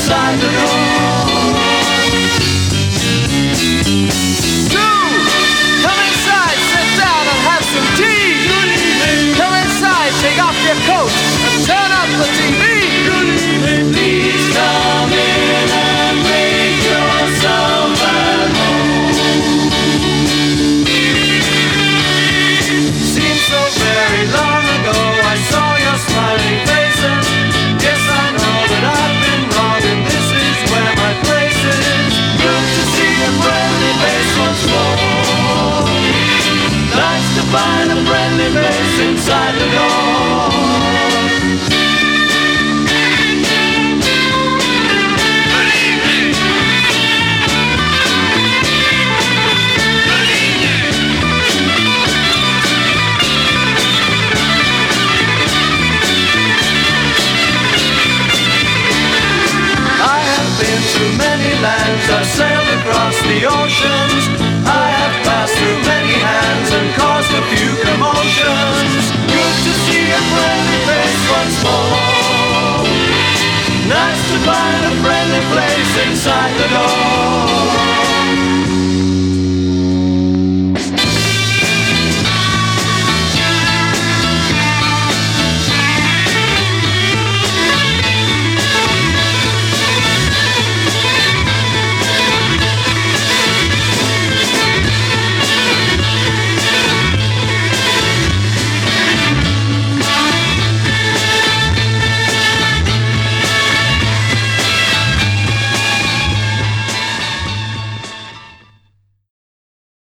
inside the door. Two, come inside, sit down and have some tea. Come inside, take off your coat and turn up the TV. Please come in and make yourself at home. Seems so very long ago I saw your smiling face, and yes, I know that I've been wrong, and this is where my place is. Good to see a friendly face once more. Nice to find a friendly face inside the door. Through many lands, I've sailed across the oceans. I have passed through many hands and caused a few commotions. Good to see a friendly face once more. Nice to find a friendly place inside the door.